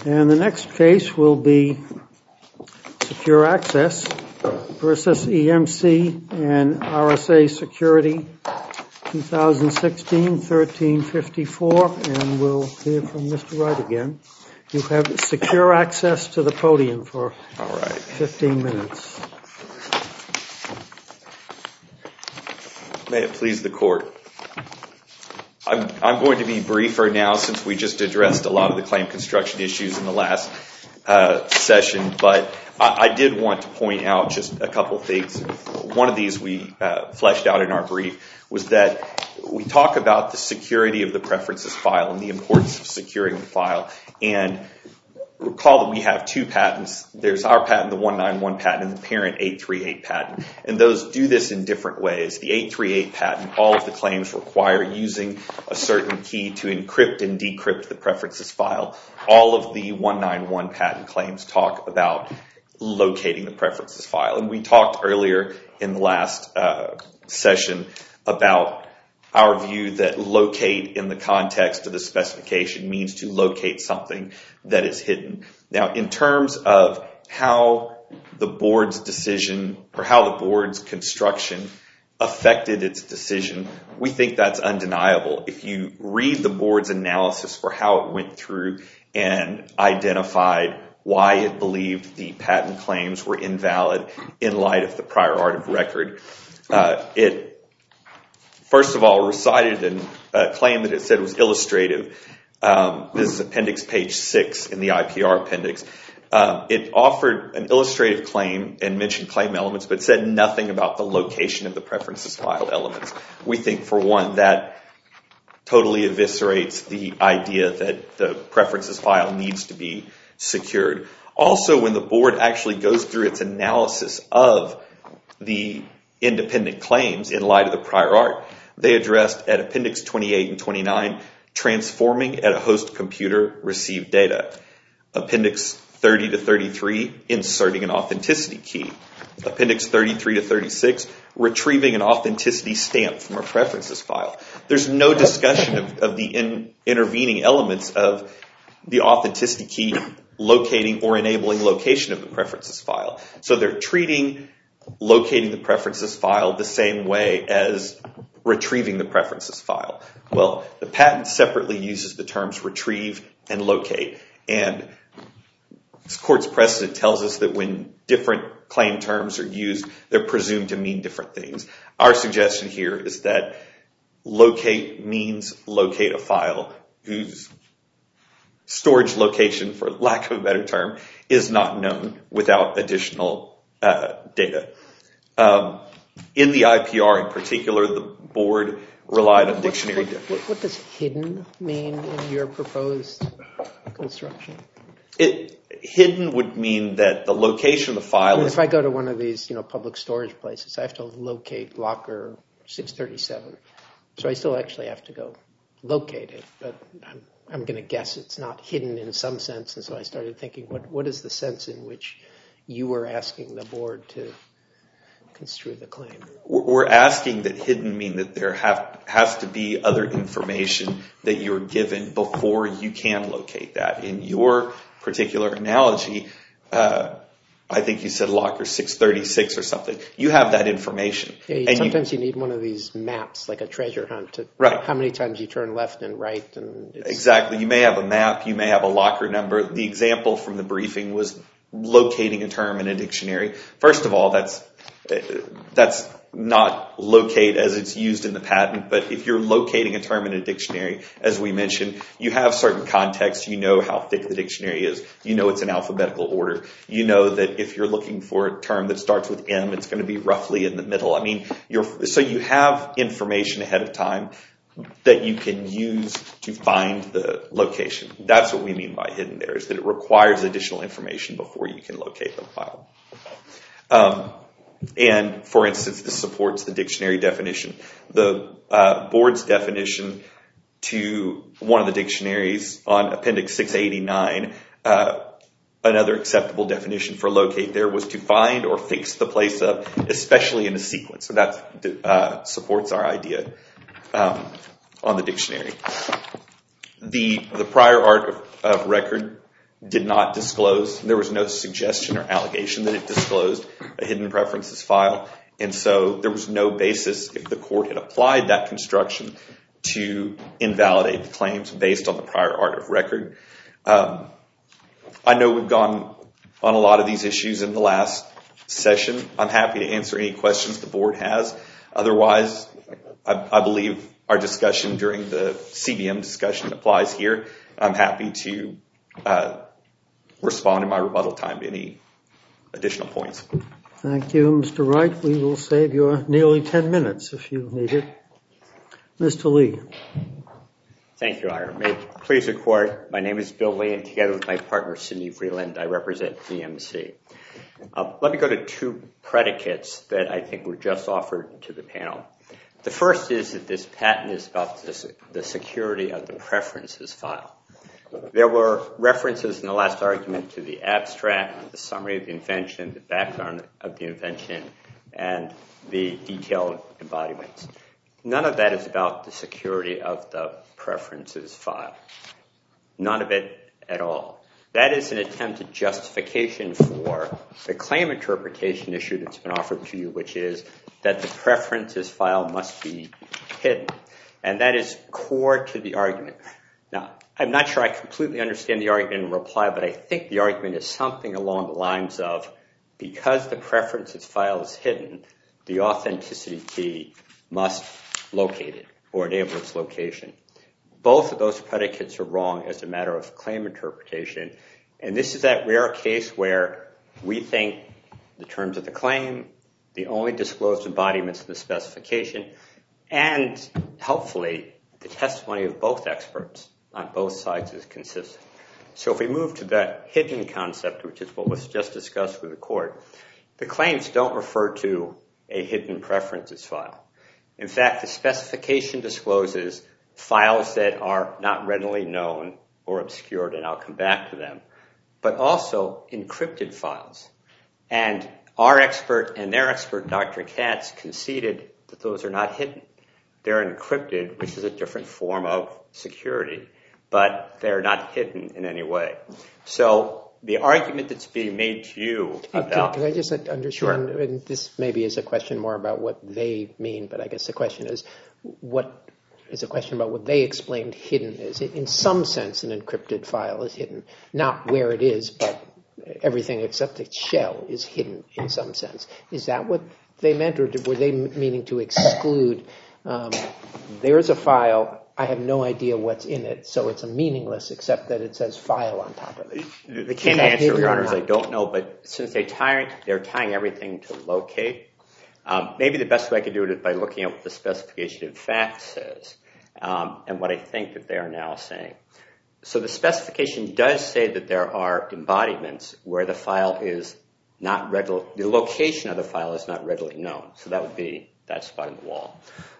And the next case will be Secure Access versus EMC and RSA Security, 2016-1354, and we'll hear from Mr. Wright again. You have secure access to the podium for 15 minutes. May it please the court. I'm going to be briefer now since we just addressed a lot of the claim construction issues in the last session, but I did want to point out just a couple things. One of these we fleshed out in our brief was that we talk about the security of the preferences file and the importance of securing the file. And recall that we have two patents. There's our patent, the 191 patent, and the parent 838 patent. And those do this in different ways. The 838 patent, all of the claims require using a certain key to encrypt and decrypt the preferences file. All of the 191 patent claims talk about locating the preferences file. And we talked earlier in the last session about our view that locate in the context of the specification means to locate something that is hidden. Now, in terms of how the board's decision or how the board's construction affected its decision, we think that's undeniable. If you read the board's analysis for how it went through and identified why it believed the patent claims were invalid in light of the prior art of record, it first of all recited a claim that it said was illustrative. This is appendix page 6 in the IPR appendix. It offered an illustrative claim and mentioned claim elements, but said nothing about the location of the preferences file elements. We think, for one, that totally eviscerates the idea that the preferences file needs to be secured. Also, when the board actually goes through its analysis of the independent claims in light of the prior art, they addressed at appendix 28 and 29, transforming at a host computer received data. Appendix 30 to 33, inserting an authenticity key. Appendix 33 to 36, retrieving an authenticity stamp from a preferences file. There's no discussion of the intervening elements of the authenticity key locating or enabling location of the preferences file. So they're treating locating the preferences file the same way as retrieving the preferences file. Well, the patent separately uses the terms retrieve and locate. And this court's precedent tells us that when different claim terms are used, they're presumed to mean different things. Our suggestion here is that locate means locate a file whose storage location, for lack of a better term, is not known without additional data. In the IPR in particular, the board relied on dictionary. What does hidden mean in your proposed construction? Hidden would mean that the location of the file is... If I go to one of these public storage places, I have to locate locker 637. So I still actually have to go locate it, but I'm going to guess it's not hidden in some sense. And so I started thinking, what is the sense in which you were asking the board to construe the claim? We're asking that hidden mean that there has to be other information that you're given before you can locate that. In your particular analogy, I think you said locker 636 or something. You have that information. Yeah, and sometimes you need one of these maps, like a treasure hunt, to how many times you turn left and right. Exactly. You may have a map. You may have a locker number. The example from the briefing was locating a term in a dictionary. First of all, that's not locate as it's used in the patent, but if you're locating a term in a dictionary, as we mentioned, you have certain context. You know how thick the dictionary is. You know it's in alphabetical order. You know that if you're looking for a term that starts with M, it's going to be roughly in the middle. So you have information ahead of time that you can use to find the location. That's what we mean by hidden there, is that it requires additional information before you can locate the file. And, for instance, this supports the dictionary definition. The board's definition to one of the dictionaries on Appendix 689, another acceptable definition for locate there was to find or fix the place of, especially in a sequence. So that supports our idea on the dictionary. The prior art of record did not disclose. There was no suggestion or allegation that it disclosed a hidden preferences file. And so there was no basis if the court had applied that construction to invalidate the claims based on the prior art of record. I know we've gone on a lot of these issues in the last session. I'm happy to answer any questions the board has. Otherwise, I believe our discussion during the CBM discussion applies here. I'm happy to respond in my rebuttal time to any additional points. Thank you, Mr. Wright. We will save you nearly 10 minutes if you need it. Mr. Lee. Thank you, Your Honor. May it please the Court, my name is Bill Lee, and together with my partner, Sidney Freeland, I represent DMC. Let me go to two predicates that I think were just offered to the panel. The first is that this patent is about the security of the preferences file. There were references in the last argument to the abstract, the summary of the invention, the background of the invention, and the detailed embodiments. None of that is about the security of the preferences file. None of it at all. That is an attempted justification for the claim interpretation issue that's been offered to you, which is that the preferences file must be hidden. And that is core to the argument. Now, I'm not sure I completely understand the argument in reply, but I think the argument is something along the lines of, because the preferences file is hidden, the authenticity key must locate it or enable its location. Both of those predicates are wrong as a matter of claim interpretation. And this is that rare case where we think the terms of the claim, the only disclosed embodiments in the specification, and helpfully the testimony of both experts on both sides is consistent. So if we move to the hidden concept, which is what was just discussed with the court, the claims don't refer to a hidden preferences file. In fact, the specification discloses files that are not readily known or obscured, and I'll come back to them, but also encrypted files. And our expert and their expert, Dr. Katz, conceded that those are not hidden. They're encrypted, which is a different form of security, but they're not hidden in any way. So the argument that's being made to you about... Can I just understand? Sure. And this maybe is a question more about what they mean, but I guess the question is, what is a question about what they explained hidden is? In some sense, an encrypted file is hidden. Not where it is, but everything except its shell is hidden in some sense. Is that what they meant, or were they meaning to exclude, there's a file, I have no idea what's in it, so it's meaningless except that it says file on top of it? The canned answer, Your Honor, is I don't know, but since they're tying everything to locate, maybe the best way I could do it is by looking at what the specification in fact says, and what I think that they are now saying. So the specification does say that there are embodiments where the file is not readily, the location of the file is not readily known. So that would be that spot in the wall.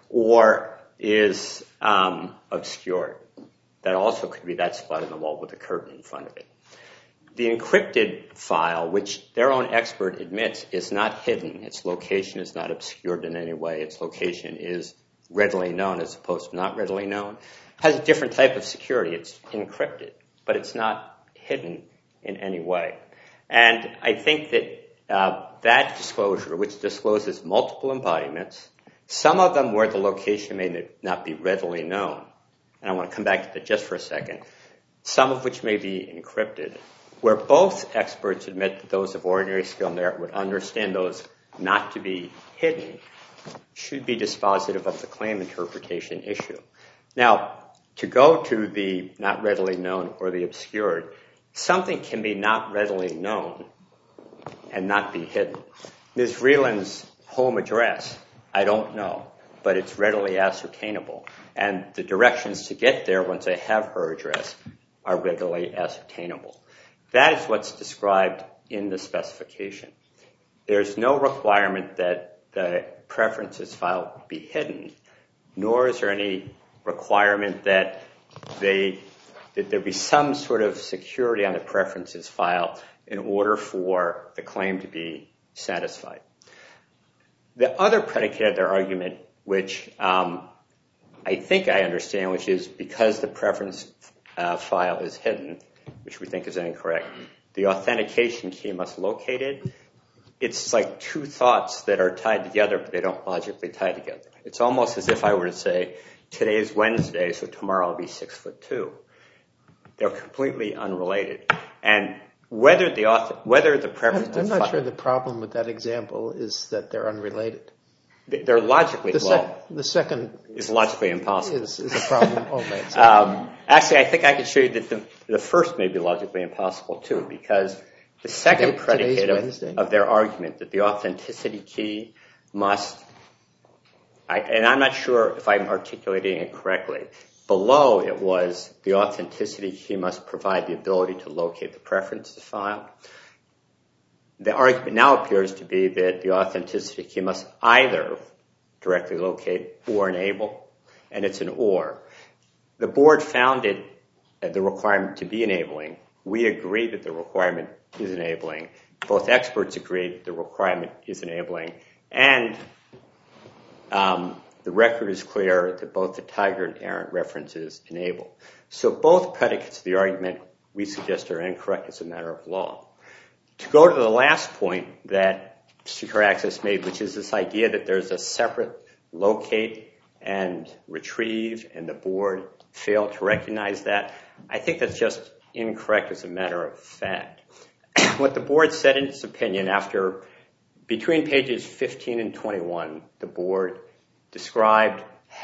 Or is obscured. That also could be that spot in the wall with a curtain in front of it. The encrypted file, which their own expert admits is not hidden, its location is not obscured in any way, its location is readily known as opposed to not readily known, has a different type of security. It's encrypted, but it's not hidden in any way. And I think that that disclosure, which discloses multiple embodiments, some of them where the location may not be readily known, and I want to come back to that just for a second, some of which may be encrypted, where both experts admit that those of ordinary skill and merit would understand those not to be hidden, should be dispositive of the claim interpretation issue. Now, to go to the not readily known or the obscured, something can be not readily known and not be hidden. Ms. Vreeland's home address, I don't know, but it's readily ascertainable. And the directions to get there once I have her address are readily ascertainable. That is what's described in the specification. There's no requirement that the preferences file be hidden, nor is there any requirement that there be some sort of security on the preferences file in order for the claim to be satisfied. The other predicate of their argument, which I think I understand, which is because the preference file is hidden, which we think is incorrect. The authentication key must locate it. It's like two thoughts that are tied together, but they don't logically tie together. It's almost as if I were to say, today is Wednesday, so tomorrow I'll be 6'2". They're completely unrelated. And whether the preference... I'm not sure the problem with that example is that they're unrelated. They're logically... The second is logically impossible. Is a problem only. Actually, I think I could show you that the first may be logically impossible too, because the second predicate of their argument that the authenticity key must... and I'm not sure if I'm articulating it correctly. Below it was the authenticity key must provide the ability to locate the preferences file. The argument now appears to be that the authenticity key must either directly locate or enable, and it's an or. The board found the requirement to be enabling. We agree that the requirement is enabling. Both experts agree that the requirement is enabling. And the record is clear that both the Tiger and Arendt references enable. So both predicates of the argument we suggest are incorrect as a matter of law. To go to the last point that Secure Access made, which is this idea that there's a separate locate and retrieve, and the board failed to recognize that, I think that's just incorrect as a matter of fact. What the board said in its opinion between pages 15 and 21, the board described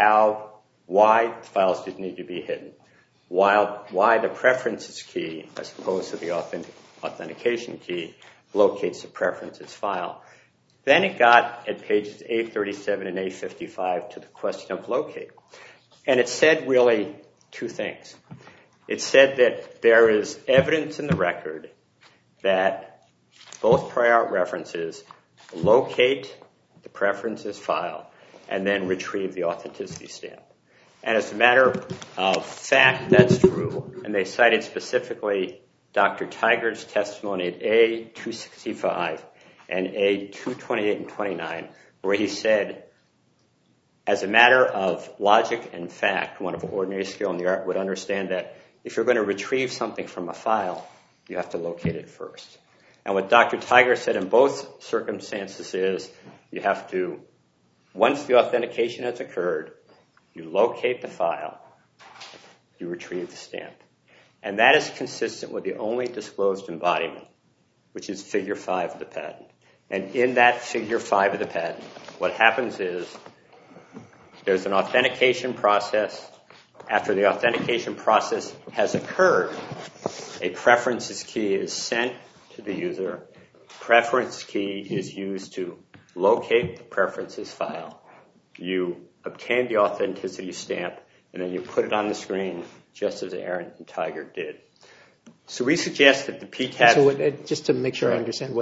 why the files didn't need to be hidden, why the preferences key, as opposed to the authentication key, locates the preferences file. Then it got at pages 837 and 855 to the question of locate. And it said really two things. It said that there is evidence in the record that both prior art references locate the preferences file and then retrieve the authenticity stamp. And as a matter of fact, that's true. And they cited specifically Dr. Tiger's testimony at A265 and A228 and 29, where he said, as a matter of logic and fact, one of ordinary skill in the art would understand that if you're going to retrieve something from a file, you have to locate it first. And what Dr. Tiger said in both circumstances is you have to, once the authentication has occurred, you locate the file, you retrieve the stamp. And that is consistent with the only disclosed embodiment, which is figure 5 of the patent. And in that figure 5 of the patent, what happens is there's an authentication process. After the authentication process has occurred, a preferences key is sent to the user. Preference key is used to locate the preferences file. You obtain the authenticity stamp, and then you put it on the screen just as Arendt and Tiger did. So we suggest that the PTAB... So just to make sure I understand,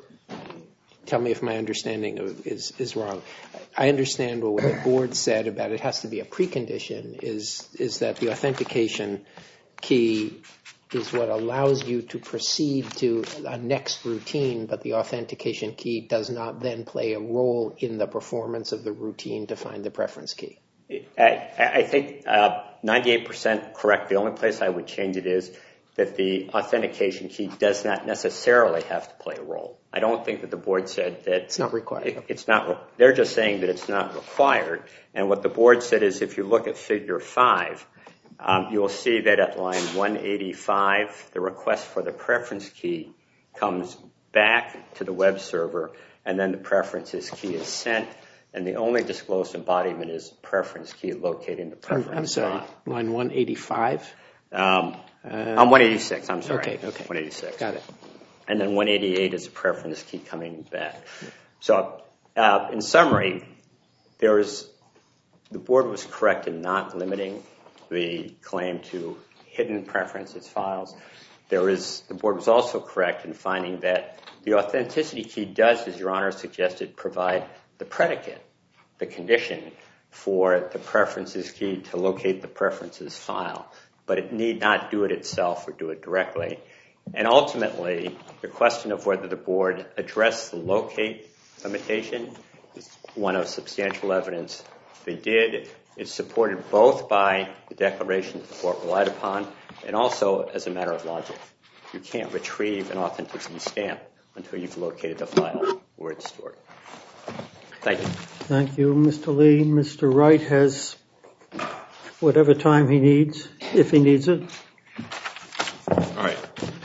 tell me if my understanding is wrong. I understand what the board said about it has to be a precondition is that the authentication key is what allows you to proceed to a next routine, but the authentication key does not then play a role in the performance of the routine to find the preference key. I think 98% correct. The only place I would change it is that the authentication key does not necessarily have to play a role. I don't think that the board said that... It's not required. They're just saying that it's not required. And what the board said is if you look at figure 5, you will see that at line 185, the request for the preference key comes back to the web server, and then the preferences key is sent, and the only disclosed embodiment is preference key locating the preference. I'm sorry, line 185? On 186, I'm sorry. Okay. 186. Got it. And then 188 is a preference key coming back. So in summary, the board was correct in not limiting the claim to hidden preferences files. The board was also correct in finding that the authenticity key does, as Your Honor suggested, provide the predicate, the condition for the preferences key to locate the preferences file, but it need not do it itself or do it directly. And ultimately, the question of whether the board addressed the locate limitation is one of substantial evidence. They did. It's supported both by the declarations the court relied upon And also, as a matter of logic, you can't retrieve an authenticity stamp until you've located the file where it's stored. Thank you. Thank you, Mr. Lee. Mr. Wright has whatever time he needs, if he needs it. All right.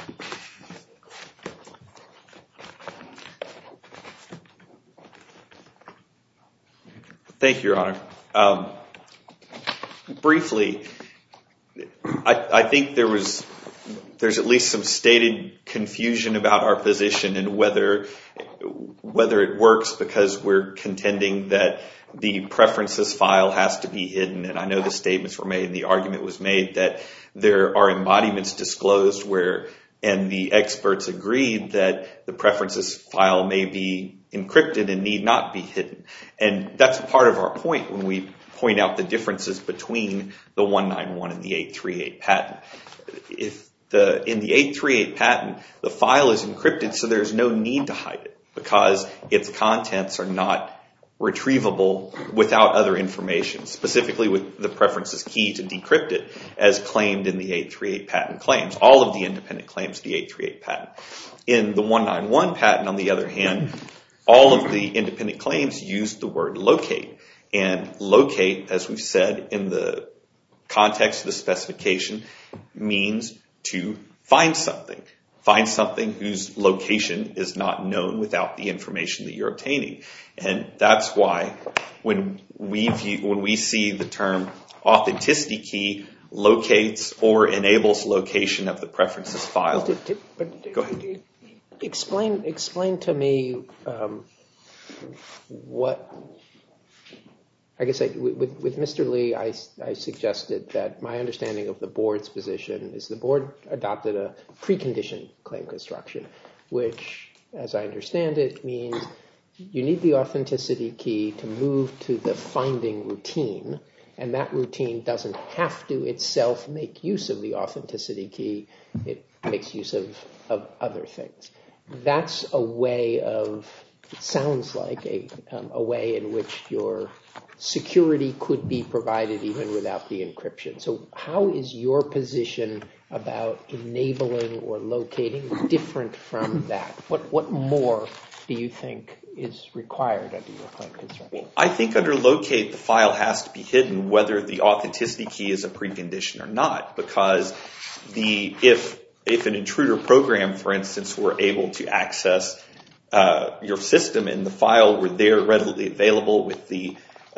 Thank you, Your Honor. Briefly, I think there's at least some stated confusion about our position and whether it works, because we're contending that the preferences file has to be hidden. And I know the statements were made and the argument was made that there are embodiments disclosed and the experts agreed that the preferences file may be encrypted and need not be hidden. And that's part of our point when we point out the differences between the 191 and the 838 patent. In the 838 patent, the file is encrypted, so there's no need to hide it because its contents are not retrievable without other information, specifically with the preferences key to decrypt it, as claimed in the 838 patent claims. All of the independent claims of the 838 patent. In the 191 patent, on the other hand, all of the independent claims use the word locate. And locate, as we've said in the context of the specification, means to find something. Find something whose location is not known without the information that you're obtaining. And that's why when we see the term authenticity key locates or enables location of the preferences file. Go ahead. Explain to me what, I guess with Mr. Lee, I suggested that my understanding of the board's position is the board adopted a precondition claim construction, which, as I understand it, means you need the authenticity key to move to the finding routine, and that routine doesn't have to itself make use of the authenticity key. It makes use of other things. That's a way of, it sounds like a way in which your security could be provided even without the encryption. So how is your position about enabling or locating different from that? What more do you think is required under your claim construction? I think under locate, the file has to be hidden whether the authenticity key is a precondition or not, because if an intruder program, for instance, were able to access your system and the file were there readily available with the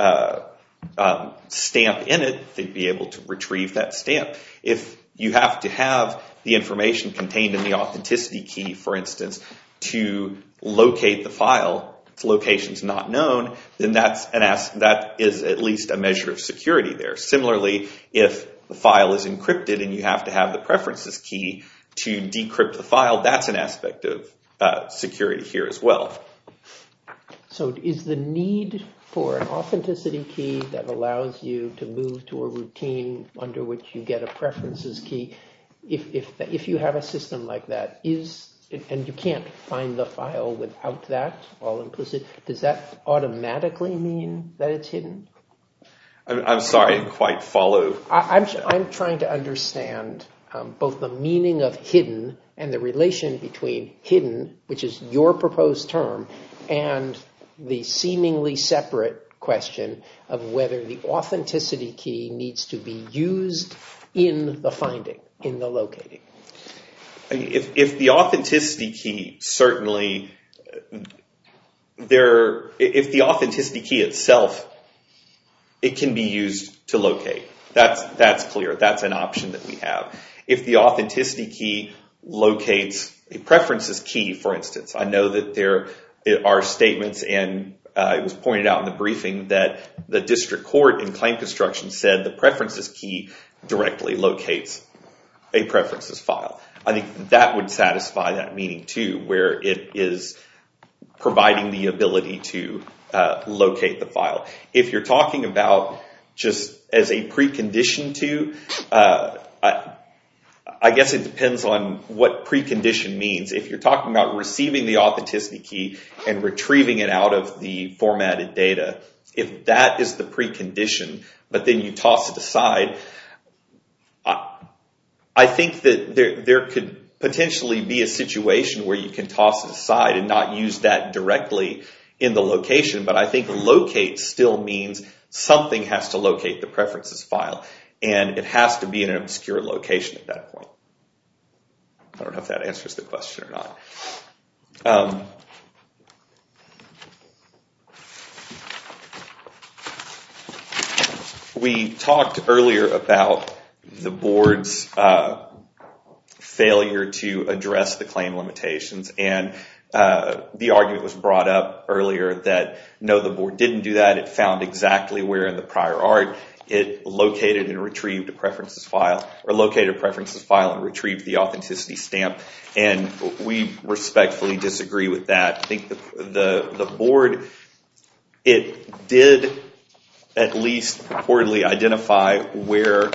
stamp in it, they'd be able to retrieve that stamp. If you have to have the information contained in the authenticity key, for instance, to locate the file, its location's not known, then that is at least a measure of security there. Similarly, if the file is encrypted and you have to have the preferences key to decrypt the file, that's an aspect of security here as well. So is the need for an authenticity key that allows you to move to a routine under which you get a preferences key, if you have a system like that, and you can't find the file without that, all implicit, does that automatically mean that it's hidden? I'm sorry, I didn't quite follow. I'm trying to understand both the meaning of hidden and the relation between hidden, which is your proposed term, and the seemingly separate question of whether the authenticity key needs to be used in the finding, in the locating. If the authenticity key certainly, if the authenticity key itself, it can be used to locate. That's clear. That's an option that we have. If the authenticity key locates a preferences key, for instance, I know that there are statements, and it was pointed out in the briefing that the district court in claim construction said the preferences key directly locates a preferences file. I think that would satisfy that meaning too, where it is providing the ability to locate the file. If you're talking about just as a precondition to, I guess it depends on what precondition means. If you're talking about receiving the authenticity key and retrieving it out of the formatted data, if that is the precondition, but then you toss it aside, I think that there could potentially be a situation where you can toss it aside and not use that directly in the location, but I think locate still means something has to locate the preferences file, and it has to be in an obscure location at that point. I don't know if that answers the question or not. We talked earlier about the board's failure to address the claim limitations, and the argument was brought up earlier that no, the board didn't do that. It found exactly where in the prior art it located and retrieved a preferences file, or located a preferences file and retrieved the authenticity stamp, and we respectfully disagree with that. I think the board, it did at least purportedly identify where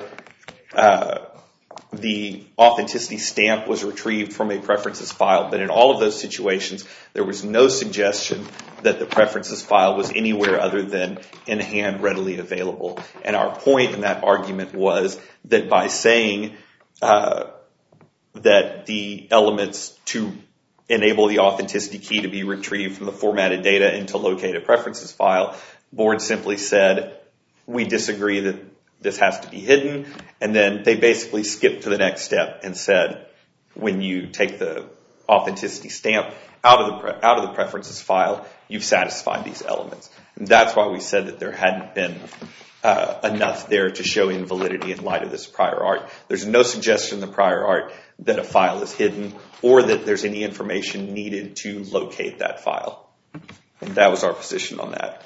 the authenticity stamp was retrieved from a preferences file, but in all of those situations, there was no suggestion that the preferences file was anywhere other than in hand, readily available. And our point in that argument was that by saying that the elements to enable the authenticity key to be retrieved from the formatted data and to locate a preferences file, board simply said, we disagree that this has to be hidden, and then they basically skipped to the next step and said, when you take the authenticity stamp out of the preferences file, you've satisfied these elements. And that's why we said that there hadn't been enough there to show invalidity in light of this prior art. There's no suggestion in the prior art that a file is hidden or that there's any information needed to locate that file. And that was our position on that.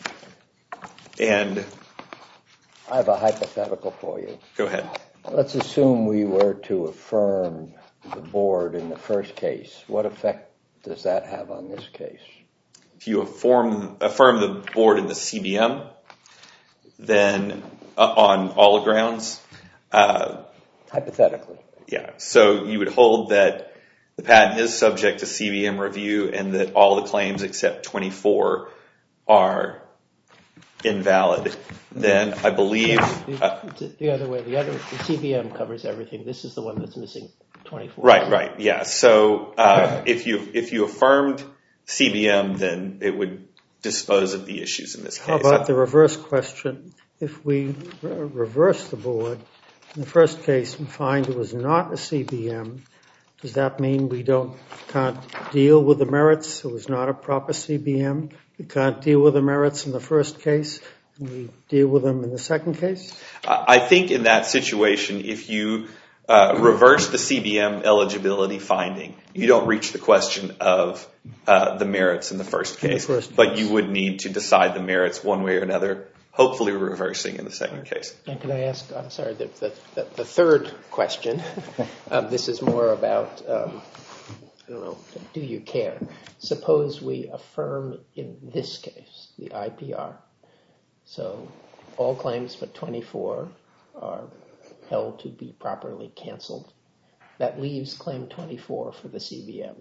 And I have a hypothetical for you. Go ahead. Let's assume we were to affirm the board in the first case. What effect does that have on this case? If you affirm the board in the CBM, then on all grounds. Hypothetically. Yeah. So you would hold that the patent is subject to CBM review and that all the claims except 24 are invalid. Then I believe the other way. The CBM covers everything. This is the one that's missing 24. Right. Yeah. So if you affirmed CBM, then it would dispose of the issues in this case. How about the reverse question? If we reverse the board in the first case and find it was not a CBM, does that mean we can't deal with the merits? It was not a proper CBM. We can't deal with the merits in the first case, and we deal with them in the second case? I think in that situation, if you reverse the CBM eligibility finding, you don't reach the question of the merits in the first case, but you would need to decide the merits one way or another, hopefully reversing in the second case. And can I ask, I'm sorry, the third question, this is more about, I don't know, do you care? Suppose we affirm in this case, the IPR. So all claims but 24 are held to be properly canceled. That leaves claim 24 for the CBM.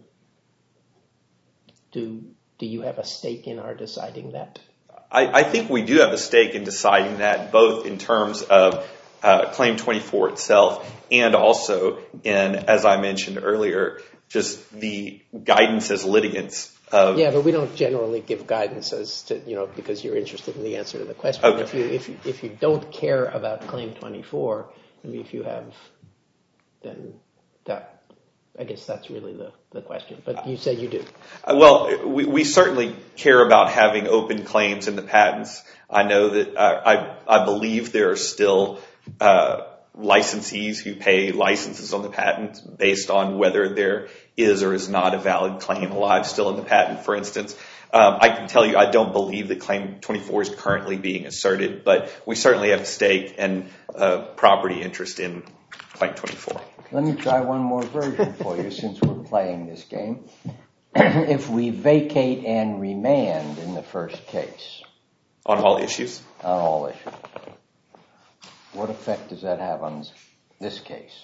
Do you have a stake in our deciding that? I think we do have a stake in deciding that, both in terms of claim 24 itself and also in, as I mentioned earlier, just the guidance as litigants. Yeah, but we don't generally give guidance as to, because you're interested in the answer to the question. Okay. If you don't care about claim 24, if you have, then that, I guess that's really the question. But you say you do. Well, we certainly care about having open claims in the patents. I know that I believe there are still licensees who pay licenses on the patent based on whether there is or is not a valid claim alive still in the patent, for instance. I can tell you I don't believe that claim 24 is currently being asserted, but we certainly have a stake and property interest in claim 24. Let me try one more version for you since we're playing this game. If we vacate and remand in the first case. On all issues? On all issues. What effect does that have on this case?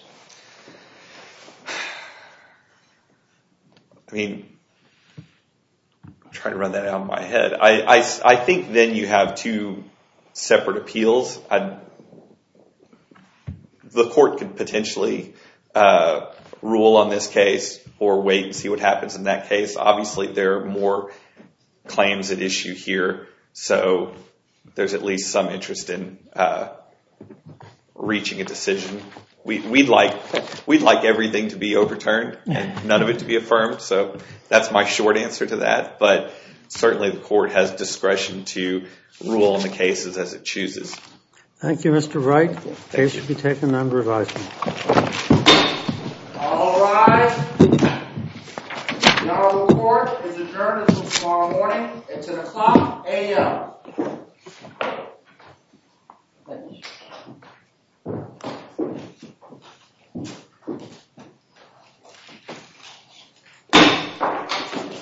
I mean, I'm trying to run that out in my head. I think then you have two separate appeals. the court could potentially rule on this case or wait and see what happens in that case. Obviously, there are more claims at issue here, so there's at least some interest in reaching a decision. We'd like everything to be overturned and none of it to be affirmed, so that's my short answer to that. But certainly the court has discretion to rule on the cases as it chooses. Thank you, Mr. Wright. The case should be taken under advisement. All rise. The Honorable Court is adjourned until tomorrow morning at 10 o'clock a.m.